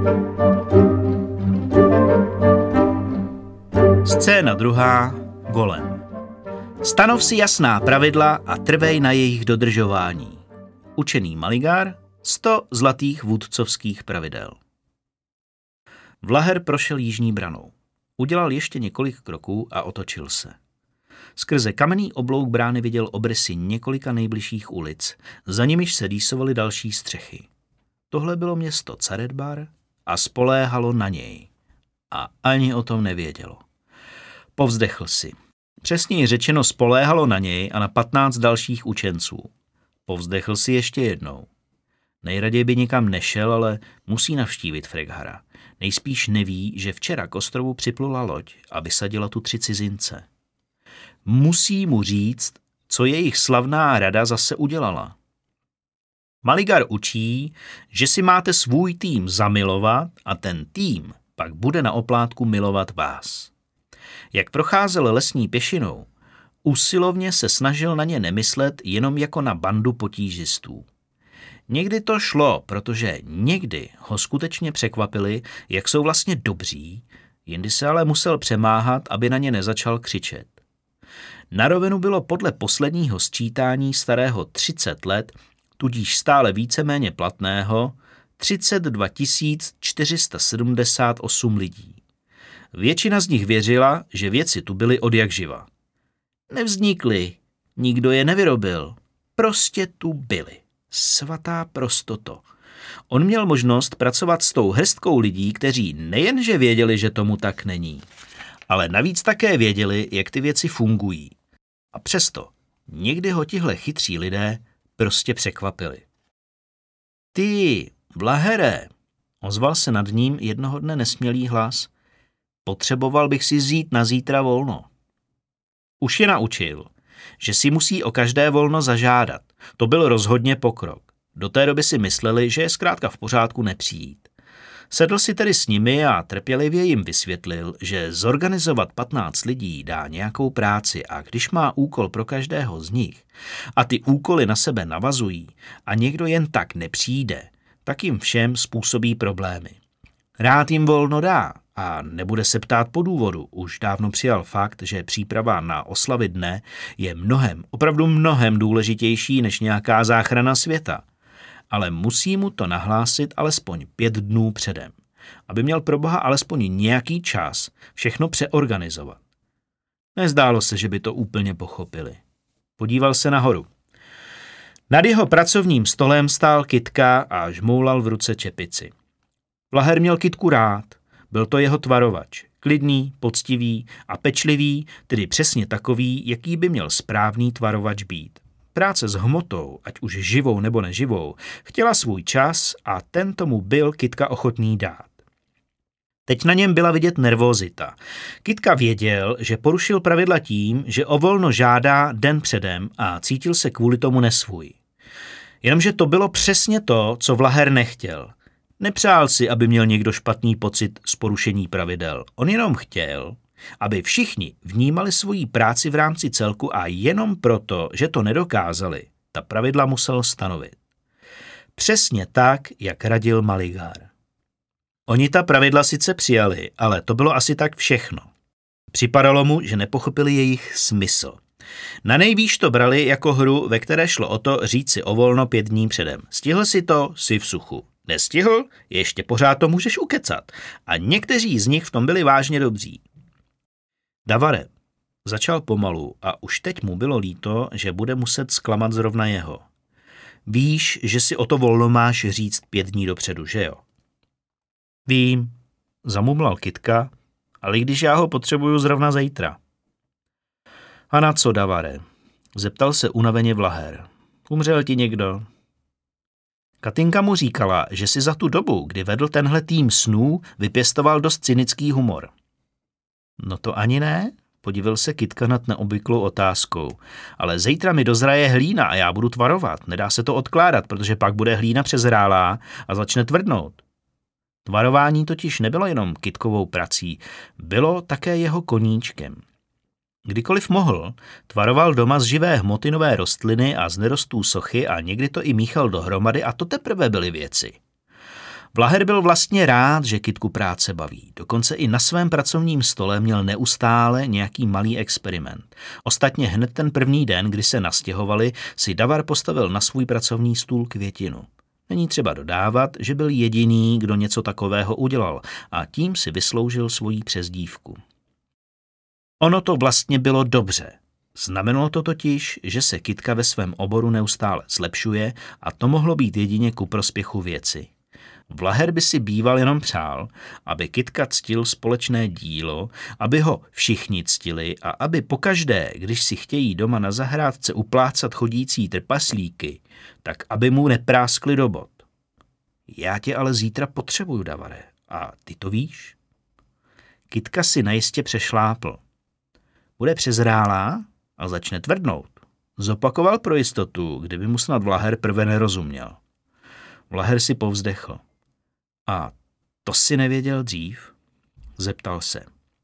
Scéna druhá. Golem. Stanov si jasná pravidla a trvej na jejich dodržování. Učený Maligar, 100 zlatých vůdcovských pravidel. Vlaher prošel jižní branou. Udělal ještě několik kroků a otočil se. Skrze kamenný oblouk brány viděl obrysy několika nejbližších ulic, za nimiž se rýsovaly další střechy. Tohle bylo město Caretbar a spoléhalo na něj. A ani o tom nevědělo. Povzdechl si. Přesněji řečeno spoléhalo na něj a na 15 dalších učenců. Povzdechl si ještě jednou. Nejraději by nikam nešel, ale musí navštívit Freghara. Nejspíš neví, že včera k ostrovu připlula loď a vysadila tu 3 cizince. Musí mu říct, co jejich slavná rada zase udělala. Maligar učí, že si máte svůj tým zamilovat a ten tým pak bude na oplátku milovat vás. Jak procházel lesní pěšinou, usilovně se snažil na ně nemyslet jenom jako na bandu potížistů. Někdy to šlo, protože někdy ho skutečně překvapili, jak jsou vlastně dobří, jindy se ale musel přemáhat, aby na ně nezačal křičet. Na rovinu bylo podle posledního sčítání starého 30 let, tudíž stále víceméně platného, 32 478 lidí. Většina z nich věřila, že věci tu byly odjakživa. Nevznikly, nikdo je nevyrobil, prostě tu byly. Svatá prostoto. On měl možnost pracovat s tou hrstkou lidí, kteří nejenže věděli, že tomu tak není, ale navíc také věděli, jak ty věci fungují. A přesto někdy ho tihle chytří lidé prostě překvapili. Ty, Vlahere, ozval se nad ním jednoho dne nesmělý hlas, potřeboval bych si vzít na zítra volno. Už je naučil, že si musí o každé volno zažádat. To byl rozhodně pokrok. Do té doby si mysleli, že je zkrátka v pořádku nepřijít. Sedl si tedy s nimi a trpělivě jim vysvětlil, že zorganizovat 15 lidí dá nějakou práci a když má úkol pro každého z nich a ty úkoly na sebe navazují a někdo jen tak nepřijde, tak jim všem způsobí problémy. Rád jim volno dá a nebude se ptát po důvodu. Už dávno přijal fakt, že příprava na oslavy dne je mnohem, opravdu mnohem důležitější než nějaká záchrana světa. Ale musí mu to nahlásit alespoň 5 dnů předem, aby měl pro Boha alespoň nějaký čas všechno přeorganizovat. Nezdálo se, že by to úplně pochopili. Podíval se nahoru. Nad jeho pracovním stolem stál kytka a žmoulal v ruce čepici. Vlaher měl kytku rád, byl to jeho tvarovač, klidný, poctivý a pečlivý, tedy přesně takový, jaký by měl správný tvarovač být. Práce s hmotou, ať už živou nebo neživou, chtěla svůj čas a ten tomu byl kytka ochotný dát. Teď na něm byla vidět nervózita. Kytka věděl, že porušil pravidla tím, že o volno žádá den předem a cítil se kvůli tomu nesvůj. Jenomže to bylo přesně to, co Vlaher nechtěl. Nepřál si, aby měl někdo špatný pocit z porušení pravidel. On jenom chtěl, aby všichni vnímali svoji práci v rámci celku a jenom proto, že to nedokázali, ta pravidla musel stanovit. Přesně tak, jak radil Maligar. Oni ta pravidla sice přijali, ale to bylo asi tak všechno. Připadalo mu, že nepochopili jejich smysl. Na nejvýš to brali jako hru, ve které šlo o to říct si o volno 5 dní předem. Stihl si to, si v suchu. Nestihl, ještě pořád to můžeš ukecat. A někteří z nich v tom byli vážně dobří. Davare začal pomalu a už teď mu bylo líto, že bude muset zklamat zrovna jeho. Víš, že si o to volno máš říct 5 dní dopředu, že jo? Vím, zamumlal kytka, ale když já ho potřebuju zrovna zítra. A na co, Davare? Zeptal se unaveně Vlaher. Umřel ti někdo? Katinka mu říkala, že si za tu dobu, kdy vedl tenhle tým snů, vypěstoval dost cynický humor. No to ani ne, podivil se kytka nad neobvyklou otázkou. Ale zítra mi dozraje hlína a já budu tvarovat. Nedá se to odkládat, protože pak bude hlína přezrálá a začne tvrdnout. Tvarování totiž nebylo jenom kytkovou prací, bylo také jeho koníčkem. Kdykoliv mohl, tvaroval doma z živé hmoty nové rostliny a z nerostů sochy a někdy to i míchal dohromady a to teprve byly věci. Vlaher byl vlastně rád, že Kytku práce baví. Dokonce i na svém pracovním stole měl neustále nějaký malý experiment. Ostatně hned ten první den, kdy se nastěhovali, si Davar postavil na svůj pracovní stůl květinu. Není třeba dodávat, že byl jediný, kdo něco takového udělal a tím si vysloužil svoji přezdívku. Ono to vlastně bylo dobře. Znamenalo to totiž, že se Kytka ve svém oboru neustále zlepšuje a to mohlo být jedině ku prospěchu věci. Vlaher by si býval jenom přál, aby Kytka ctil společné dílo, aby ho všichni ctili a aby pokaždé, když si chtějí doma na zahrádce uplácat chodící trpaslíky, tak aby mu nepráskli do bod. Já tě ale zítra potřebuju, Davare, a ty to víš? Kytka si najistě přešlápl. Bude přezrálá a začne tvrdnout. Zopakoval pro jistotu, kdyby mu snad Vlaher prve nerozuměl. Vlaher si povzdechl. A to si nevěděl dřív? Zeptal se.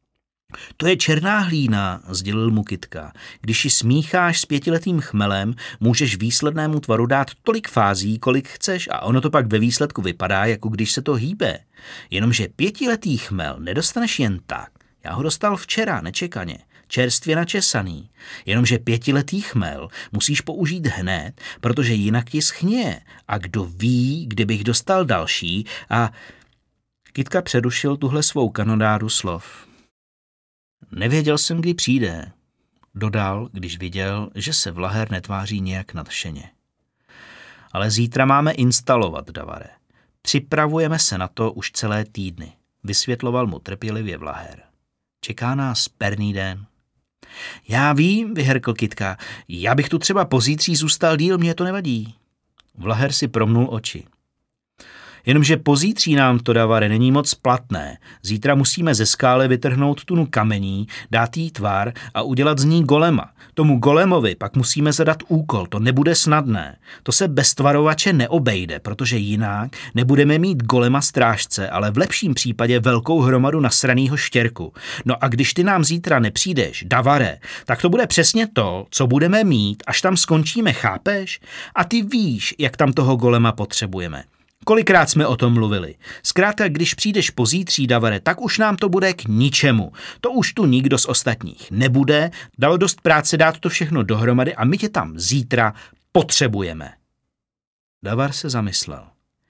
To je černá hlína, sdělil mu Kytka. Když ji smícháš s 5letým chmelem, můžeš výslednému tvaru dát tolik fází, kolik chceš a ono to pak ve výsledku vypadá, jako když se to hýbe. Jenomže 5letý chmel nedostaneš jen tak. Já ho dostal včera, nečekaně. Čerstvě načesaný. Jenomže 5letý chmel musíš použít hned, protože jinak ti schněje. A kdo ví, kdybych dostal další a... Kytka přerušil tuhle svou kanonádu slov. Nevěděl jsem, kdy přijde, dodal, když viděl, že se Vlaher netváří nějak nadšeně. Ale zítra máme instalovat, Davare. Připravujeme se na to už celé týdny, vysvětloval mu trpělivě Vlaher. Čeká nás perný den. Já vím, vyhrkl Kytka, já bych tu třeba pozítří zůstal díl, mě to nevadí. Vlaher si promnul oči. Jenomže pozítří nám to, Davare, není moc platné. Zítra musíme ze skály vytrhnout tunu kamení, dát jí tvar a udělat z ní golema. Tomu golemovi pak musíme zadat úkol, to nebude snadné. To se bez tvarovače neobejde, protože jinak nebudeme mít golema strážce, ale v lepším případě velkou hromadu nasranýho štěrku. No a když ty nám zítra nepřijdeš, Davare, tak to bude přesně to, co budeme mít, až tam skončíme, chápeš? A ty víš, jak tam toho golema potřebujeme. Kolikrát jsme o tom mluvili. Zkrátka, když přijdeš pozítří, Davare, tak už nám to bude k ničemu. To už tu nikdo z ostatních nebude, dalo dost práce dát to všechno dohromady a my tě tam zítra potřebujeme. Davar se zamyslel.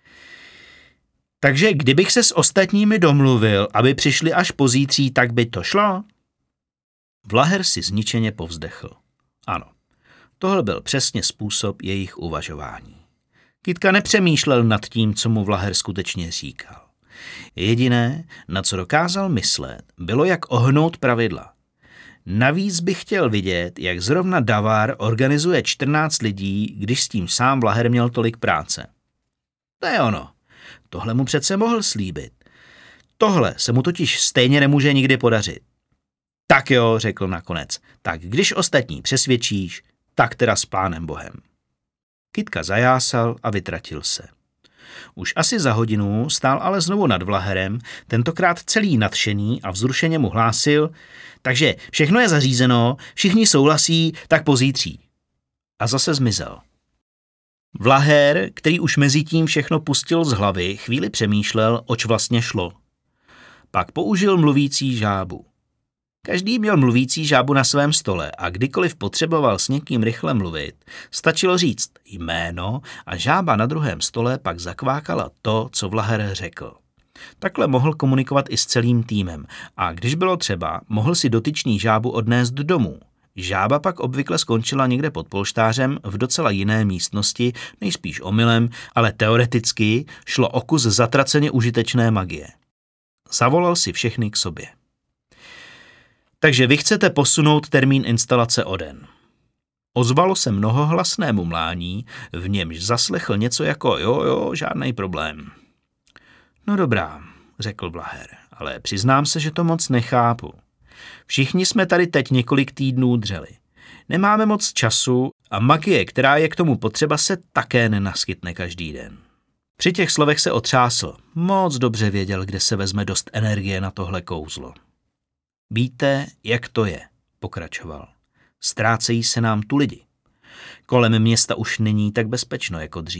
Takže kdybych se s ostatními domluvil, aby přišli až pozítří, tak by to šlo? Vlaher si zničeně povzdechl. Ano, tohle byl přesně způsob jejich uvažování. Kytka nepřemýšlel nad tím, co mu Vlaher skutečně říkal. Jediné, na co dokázal myslet, bylo, jak ohnout pravidla. Navíc bych chtěl vidět, jak zrovna Davar organizuje 14 lidí, když s tím sám Vlaher měl tolik práce. To je ono. Tohle mu přece mohl slíbit. Tohle se mu totiž stejně nemůže nikdy podařit. Tak jo, řekl nakonec. Tak když ostatní přesvědčíš, tak teda s Pánem Bohem. Kytka zajásal a vytratil se. Už asi za hodinu stál ale znovu nad Vlaherem, tentokrát celý nadšený a vzrušeně mu hlásil, takže všechno je zařízeno, všichni souhlasí, tak pozítří. A zase zmizel. Vlaher, který už mezi tím všechno pustil z hlavy, chvíli přemýšlel, oč vlastně šlo. Pak použil mluvící žábu. Každý měl mluvící žábu na svém stole a kdykoliv potřeboval s někým rychle mluvit, stačilo říct jméno a žába na druhém stole pak zakvákala to, co Vlaher řekl. Takhle mohl komunikovat i s celým týmem a když bylo třeba, mohl si dotyčný žábu odnést domů. Žába pak obvykle skončila někde pod polštářem v docela jiné místnosti, nejspíš omylem, ale teoreticky šlo o kus zatraceně užitečné magie. Zavolal si všechny k sobě. Takže vy chcete posunout termín instalace o den. Ozvalo se mnohohlasnému mlání, v němž zaslechl něco jako jo, žádnej problém. No dobrá, řekl Vlaher, ale přiznám se, že to moc nechápu. Všichni jsme tady teď několik týdnů dřeli. Nemáme moc času a magie, která je k tomu potřeba, se také nenaskytne každý den. Při těch slovech se otřásl. Moc dobře věděl, kde se vezme dost energie na tohle kouzlo. Víte, jak to je, pokračoval. Ztrácejí se nám tu lidi. Kolem města už není tak bezpečno jako dřív.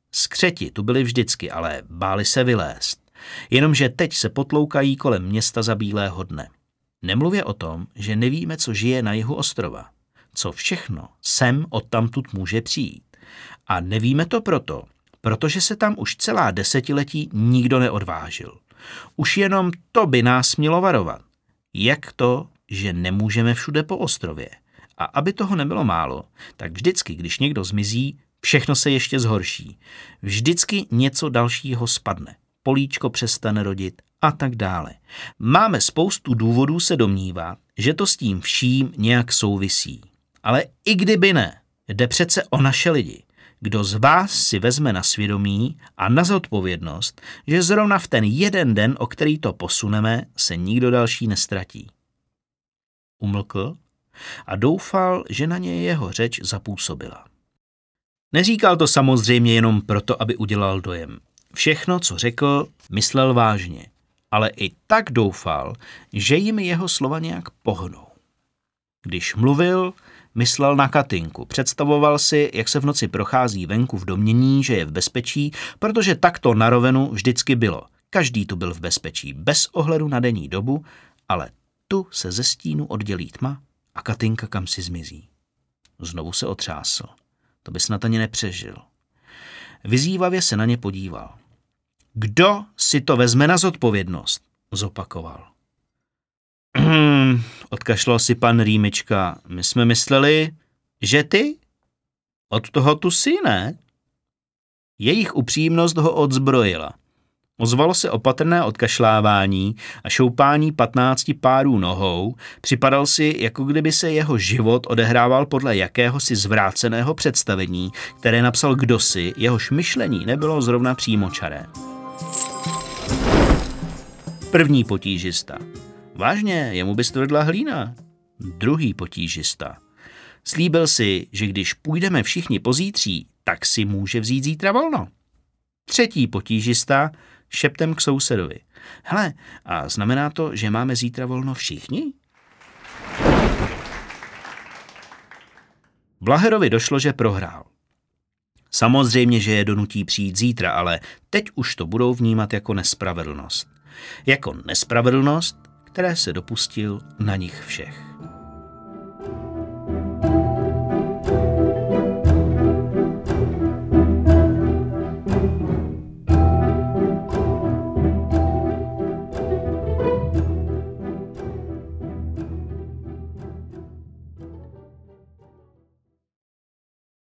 Skřeti tu byli vždycky, ale báli se vylézt. Jenomže teď se potloukají kolem města za bílého dne. Nemluvě o tom, že nevíme, co žije na jihu ostrova. Co všechno sem odtamtud může přijít. A nevíme to protože se tam už celá desetiletí nikdo neodvážil. Už jenom to by nás mělo varovat. Jak to, že nemůžeme všude po ostrově? A aby toho nebylo málo, tak vždycky, když někdo zmizí, všechno se ještě zhorší. Vždycky něco dalšího spadne. Políčko přestane rodit a tak dále. Máme spoustu důvodů se domnívat, že to s tím vším nějak souvisí. Ale i kdyby ne, jde přece o naše lidi. Kdo z vás si vezme na svědomí a na zodpovědnost, že zrovna v ten jeden den, o který to posuneme, se nikdo další nestratí. Umlkl a doufal, že na něj jeho řeč zapůsobila. Neříkal to samozřejmě jenom proto, aby udělal dojem. Všechno, co řekl, myslel vážně, ale i tak doufal, že jim jeho slova nějak pohnou. Když mluvil, myslel na Katinku, představoval si, jak se v noci prochází venku v domnění, že je v bezpečí, protože tak to na rovinu vždycky bylo. Každý tu byl v bezpečí, bez ohledu na denní dobu, ale tu se ze stínu oddělí tma a Katinka kam si zmizí. Znovu se otřásl. To by snad ani nepřežil. Vyzývavě se na ně podíval. Kdo si to vezme na zodpovědnost? Zopakoval. Odkašlal si pan Rýmička. My jsme mysleli, že ty? Od toho tu jsi, ne? Jejich upřímnost ho odzbrojila. Ozvalo se opatrné odkašlávání a šoupání 15 párů nohou. Připadal si, jako kdyby se jeho život odehrával podle jakéhosi zvráceného představení, které napsal kdosi, jehož myšlení nebylo zrovna přímočaré. První potížista. Vážně, jemu by stvrdla hlína. Druhý potížista. Slíbil si, že když půjdeme všichni pozítří, tak si může vzít zítra volno. Třetí potížista šeptem k sousedovi. Hele, a znamená to, že máme zítra volno všichni? Blaherovi došlo, že prohrál. Samozřejmě, že je donutí přijít zítra, ale teď už to budou vnímat jako nespravedlnost. Jako nespravedlnost, které se dopustil na nich všech.